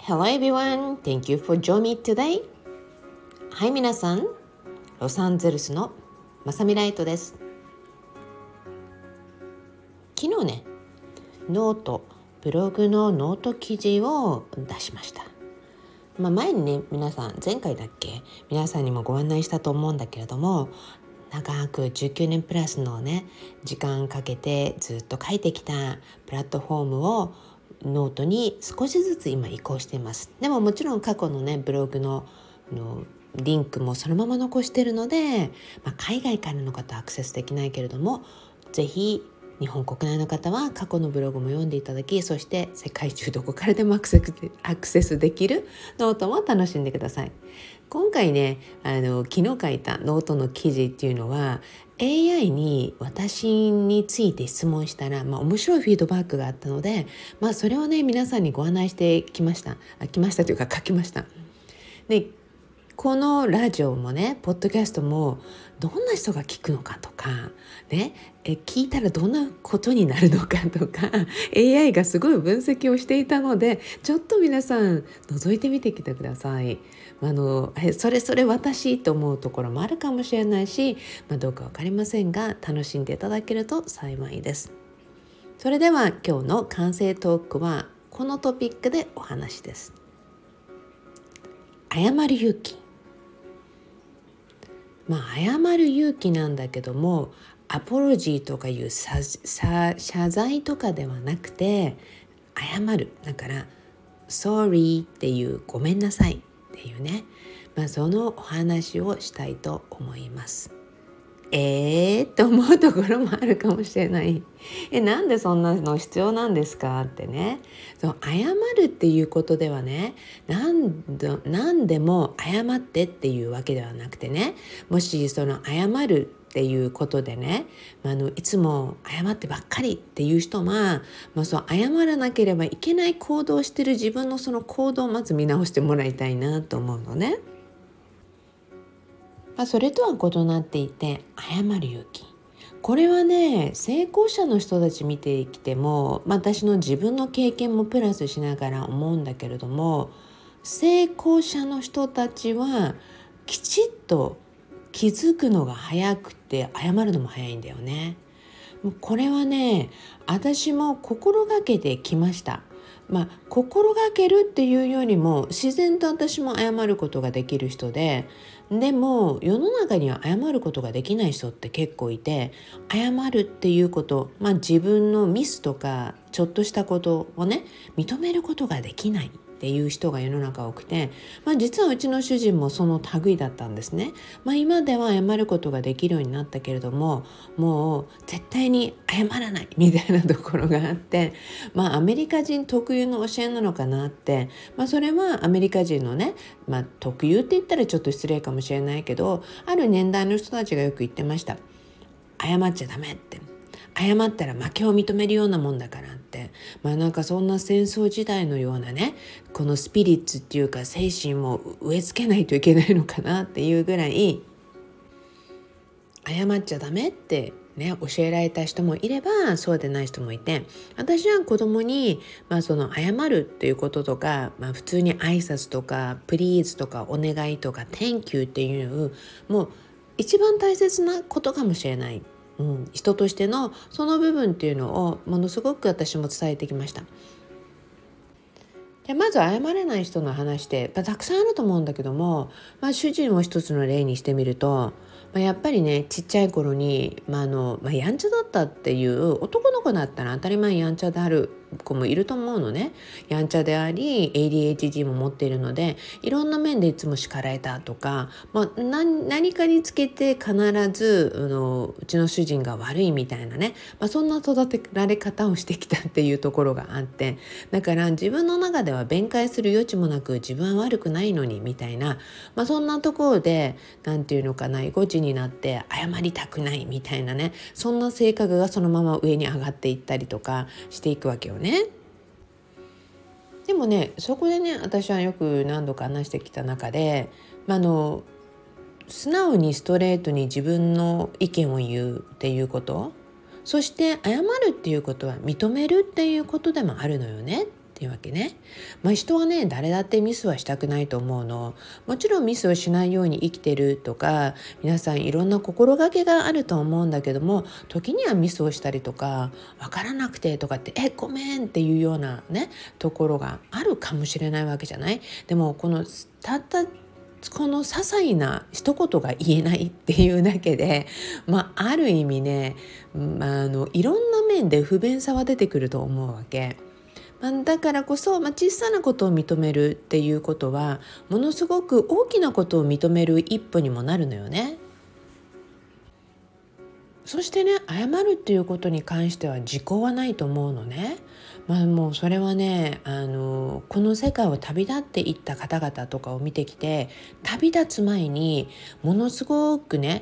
Hello everyone, thank you for joining me today. はい、皆さん、ロサンゼルスのまさみライトです。昨日ね、ブログのノート記事を出しました。前にね、前回だっけ、皆さんにもご案内したと思うんだけれども、長く19年プラスのね、時間かけてずっと書いてきたプラットフォームをノートに少しずつ今移行しています。でももちろん過去のねブログのリンクもそのまま残しているので、海外からの方はアクセスできないけれども、ぜひ日本国内の方は過去のブログも読んでいただき、そして世界中どこからでもアクセスできるノートも楽しんでください。今回ね、昨日書いたノートの記事っていうのは AI に私について質問したら、面白いフィードバックがあったので、それをね皆さんにご案内してきましたというか書きました。で、このラジオもね、ポッドキャストもどんな人が聞くのかとかね、聞いたらどんなことになるのかとか AI がすごい分析をしていたので、ちょっと皆さん覗いてみてきてください。それ私と思うところもあるかもしれないし、どうか分かりませんが、楽しんでいただけると幸いです。それでは今日の完成トークはこのトピックでお話です。謝る勇気。謝る勇気なんだけども、アポロジーとかいう謝罪とかではなくて、謝る。だから sorry っていうごめんなさいっていうね、そのお話をしたいと思います。と思うところもあるかもしれない。なんでそんなの必要なんですかってね。謝るっていうことではね、何でも謝ってっていうわけではなくてね、もしその謝るっていうことでね、いつも謝ってばっかりっていう人は、そう謝らなければいけない行動をしてる自分のその行動をまず見直してもらいたいなと思うのね。それとは異なっていて、謝る勇気。これはね、成功者の人たち見てきても、私の自分の経験もプラスしながら思うんだけれども、成功者の人たちはきちっと気づくのが早くて、謝るのも早いんだよね。これはね、私も心がけてきました。心がけるっていうよりも自然と私も謝ることができる人で、でも世の中には謝ることができない人って結構いて、謝るっていうこと、自分のミスとかちょっとしたことをね認めることができないっていう人が世の中多くて、実はうちの主人もその類だったんですね。今では謝ることができるようになったけれども、もう絶対に謝らないみたいなところがあって、アメリカ人特有の教えなのかなって、それはアメリカ人のね、特有って言ったらちょっと失礼かもしれないけど、ある年代の人たちがよく言ってました。謝っちゃダメって、謝ったら負けを認めるようなもんだからって、そんな戦争時代のようなね、このスピリッツっていうか精神も植え付けないといけないのかなっていうぐらい、謝っちゃダメってね教えられた人もいれば、そうでない人もいて、私は子供に、その謝るっていうこととか、普通に挨拶とかプリーズとかお願いとか Thank you っていうもう一番大切なことかもしれない。人としてのその部分っていうのをものすごく私も伝えてきました。で、まず謝れない人の話ってたくさんあると思うんだけども、主人を一つの例にしてみると、やっぱりね、ちっちゃい頃に、やんちゃだったっていう、男の子だったら当たり前やんちゃである子もいると思うのね。やんちゃであり ADHD も持っているので、いろんな面でいつも叱られたとか、何かにつけて必ずうちの主人が悪いみたいなね、そんな育てられ方をしてきたっていうところがあって、だから自分の中では弁解する余地もなく、自分は悪くないのにみたいな、そんなところでなんていうのかな、居心地になって謝りたくないみたいなね、そんな性格がそのまま上に上がっていったりとかしていくわけよね。でもね、そこでね、私はよく何度か話してきた中で、素直にストレートに自分の意見を言うっていうこと、そして謝るっていうことは認めるっていうことでもあるのよねっっていうわけね。人はね誰だってミスはしたくないと思うの。もちろんミスをしないように生きてるとか、皆さんいろんな心がけがあると思うんだけども、時にはミスをしたりとか、分からなくてとかってごめんっていうようなねところがあるかもしれないわけじゃない。でもたったこの些細な一言が言えないっていうだけで、ある意味ね、いろんな面で不便さは出てくると思うわけ。だからこそ、小さなことを認めるっていうことはものすごく大きなことを認める一歩にもなるのよね。そしてね、謝るっていうことに関しては時効はないと思うのね。もうそれはね、この世界を旅立っていった方々とかを見てきて、旅立つ前にものすごくね、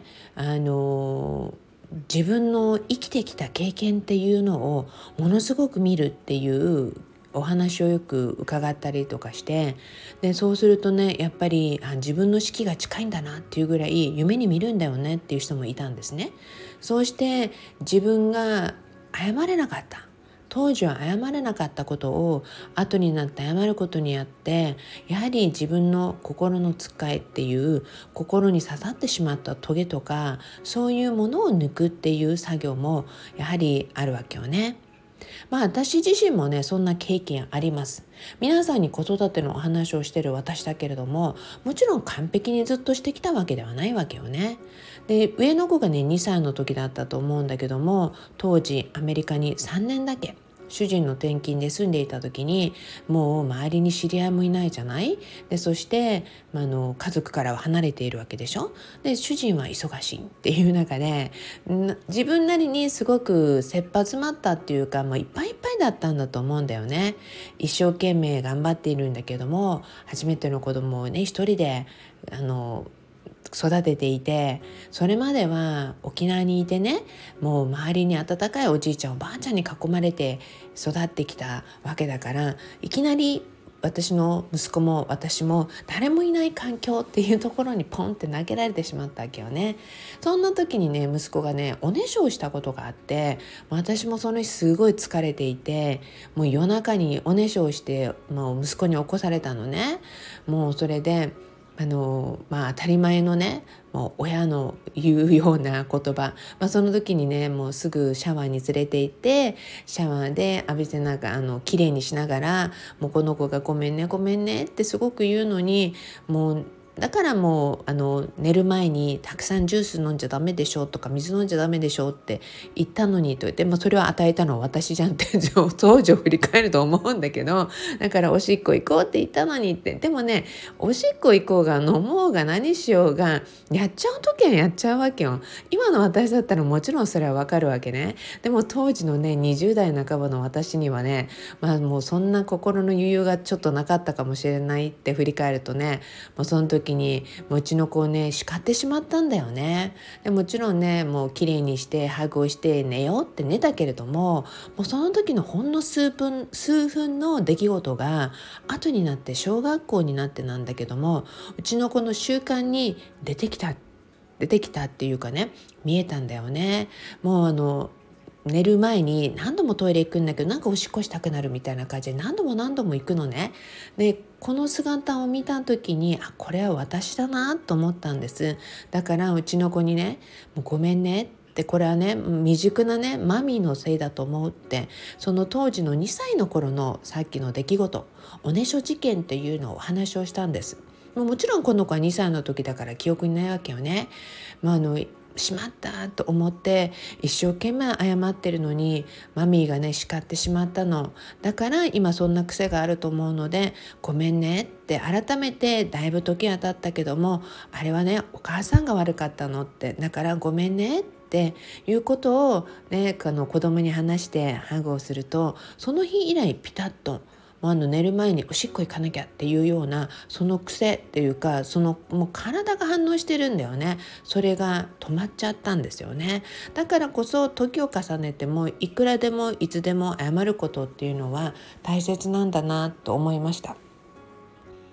自分の生きてきた経験っていうのをものすごく見るっていうお話をよく伺ったりとかして、でそうするとね、やっぱり自分の死期が近いんだなっていうぐらい夢に見るんだよねっていう人もいたんですね。そうして自分が謝れなかった、当時は謝れなかったことを後になって謝ることによって、やはり自分の心のつっかえっていう心に刺さってしまったトゲとか、そういうものを抜くっていう作業もやはりあるわけよね。私自身もねそんな経験あります。皆さんに子育てのお話をしてる私だけれども、もちろん完璧にずっとしてきたわけではないわけよね。で上の子がね2歳の時だったと思うんだけども、当時アメリカに3年だけ主人の転勤で住んでいた時に、もう周りに知り合いもいないじゃない。でそして、家族からは離れているわけでしょ。で主人は忙しいっていう中で、自分なりにすごく切羽詰まったっていうか、いっぱいいっぱいだったんだと思うんだよね。一生懸命頑張っているんだけども、初めての子供をね一人で育てていて、それまでは沖縄にいてね、もう周りに温かいおじいちゃんおばあちゃんに囲まれて育ってきたわけだから、いきなり私の息子も私も誰もいない環境っていうところにポンって投げられてしまったわけよね。そんな時にね、息子がねおねしょをしたことがあって、私もその日すごい疲れていて、もう夜中におねしょをして、もう息子に起こされたのね。もうそれで当たり前のね、もう親の言うような言葉、その時にねもうすぐシャワーに連れて行って、シャワーで浴びせながらきれいにしながら、もうこの子がごめんねごめんねってすごく言うのに、もうだからもう寝る前にたくさんジュース飲んじゃダメでしょとか水飲んじゃダメでしょって言ったのにと言って、それを与えたのは私じゃんって当時を振り返ると思うんだけど、だからおしっこ行こうって言ったのにって。でもね、おしっこ行こうが飲もうが何しようがやっちゃう時はやっちゃうわけよ。今の私だったらもちろんそれはわかるわけね。でも当時のね20代半ばの私にはね、もうそんな心の余裕がちょっとなかったかもしれないって振り返るとね、もうその時にうちの子をね叱ってしまったんだよね。でもちろんね、もう綺麗にしてハグをして寝ようって寝たけれども、もうその時のほんの数分の出来事が後になって小学校になってなんだけども、うちの子の習慣に出てきたっていうかね、見えたんだよね。もう寝る前に何度もトイレ行くんだけど、なんかおしっこしたくなるみたいな感じで何度も行くのね。でこの姿を見た時に、これは私だなと思ったんです。だからうちの子にね、もうごめんねって、これはね未熟なねマミーのせいだと思うって、その当時の2歳の頃のさっきの出来事、おねしょ事件っていうのをお話をしたんです。もちろんこの子は2歳の時だから記憶にないわけよね。しまったと思って一生懸命謝ってるのに、マミーがね叱ってしまったの。だから今そんな癖があると思うのでごめんねって、改めてだいぶ時が経ったけども、あれはねお母さんが悪かったのって、だからごめんねっていうことをね子供に話してハグをすると、その日以来ピタッと寝る前におしっこ行かなきゃっていうような、その癖っていうか、もう体が反応してるんだよね。それが止まっちゃったんですよね。だからこそ時を重ねてもいくらでもいつでも謝ることっていうのは大切なんだなと思いました。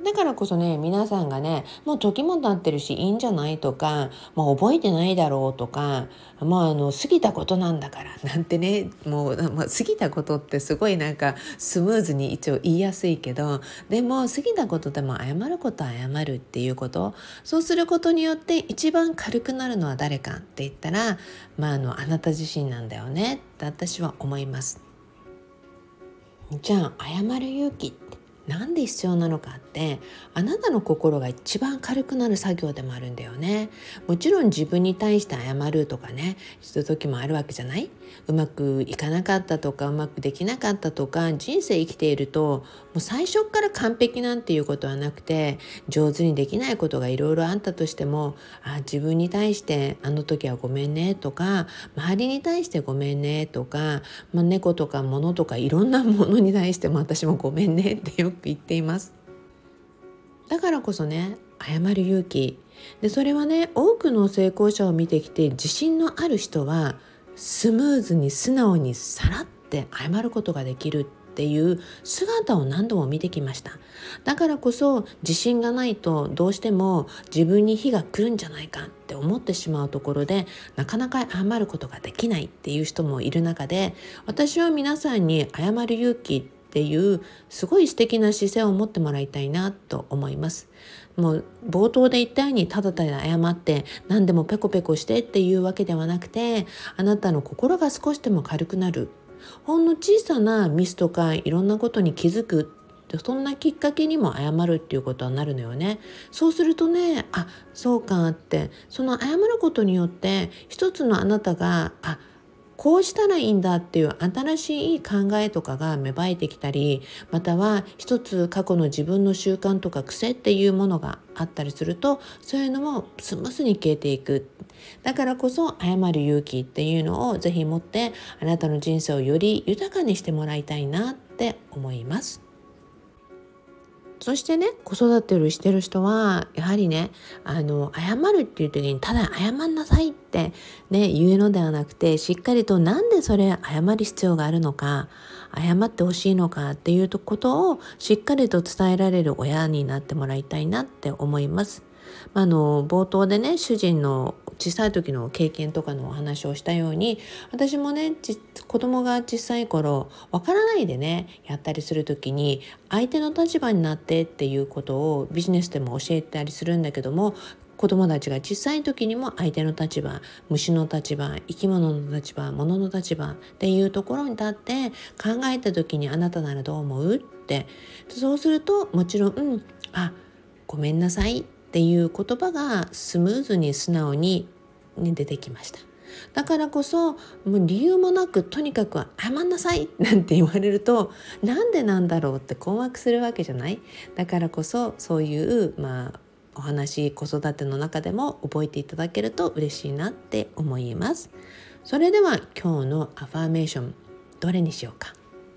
だからこそね、皆さんがね、もう時も経ってるしいいんじゃないとか、もう覚えてないだろうとか、過ぎたことなんだからなんてね、過ぎたことってすごいなんかスムーズに一応言いやすいけど、でも過ぎたことでも謝ることは謝るっていうこと、そうすることによって一番軽くなるのは誰かって言ったら、あなた自身なんだよねって私は思います。じゃあ謝る勇気ってなんで必要なのかって、あなたの心が一番軽くなる作業でもあるんだよね。もちろん自分に対して謝るとかね、する時もあるわけじゃない。うまくいかなかったとか、うまくできなかったとか、人生生きているともう最初から完璧なんていうことはなくて、上手にできないことがいろいろあったとしても、自分に対してあの時はごめんねとか、周りに対してごめんねとか、猫とか物とかいろんなものに対しても私もごめんねってよく言っています。だからこそね、謝る勇気で、それはね、多くの成功者を見てきて自信のある人はスムーズに素直にさらって謝ることができるっていう姿を何度も見てきました。だからこそ自信がないとどうしても自分に火が来るんじゃないかって思ってしまうところで、なかなか謝ることができないっていう人もいる中で、私は皆さんに謝る勇気っていうすごい素敵な姿勢を持ってもらいたいなと思います。もう冒頭で言ったようにただただ謝って何でもペコペコしてっていうわけではなくて、あなたの心が少しでも軽くなる、ほんの小さなミスとかいろんなことに気づく、そんなきっかけにも謝るっていうことになるのよね。そうするとね、そうかって、その謝ることによって一つのあなたがこうしたらいいんだっていう新しい考えとかが芽生えてきたり、または一つ過去の自分の習慣とか癖っていうものがあったりすると、そういうのもスムーズに消えていく。だからこそ謝る勇気っていうのをぜひ持って、あなたの人生をより豊かにしてもらいたいなって思います。そしてね、子育てをしてる人はやはりね、謝るっていう時にただ謝んなさいってね言うのではなくて、しっかりとなんでそれ謝る必要があるのか、謝ってほしいのかっていうことをしっかりと伝えられる親になってもらいたいなって思います。冒頭でね、主人の小さい時の経験とかのお話をしたように、私もね、子供が小さい頃わからないでねやったりする時に、相手の立場になってっていうことをビジネスでも教えたりするんだけども、子供たちが小さい時にも相手の立場、虫の立場、生き物の立場、物の立場っていうところに立って考えた時に、あなたならどう思うって、そうするともちろん、ごめんなさいっていう言葉がスムーズに素直に、出てきました。だからこそもう理由もなくとにかく謝んなさいなんて言われると、なんでなんだろうって困惑するわけじゃない。だからこそそういうお話、子育ての中でも覚えていただけると嬉しいなって思います。それでは今日のアファーメーション、どれにしようか。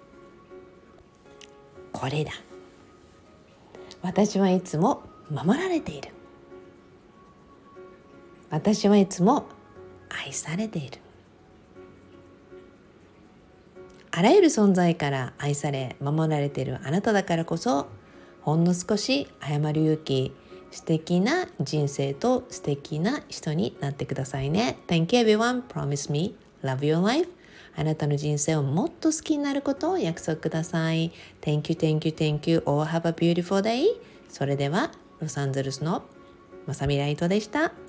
これだ。私はいつも守られている。私はいつも愛されている。あらゆる存在から愛され守られているあなただからこそ、ほんの少し謝る勇気、素敵な人生と素敵な人になってくださいね。 Thank you everyone. Promise me love your life. あなたの人生をもっと好きになることを約束ください。 Thank you, thank you, thank you. All have a beautiful day. それではロサンゼルスのまさみライトでした。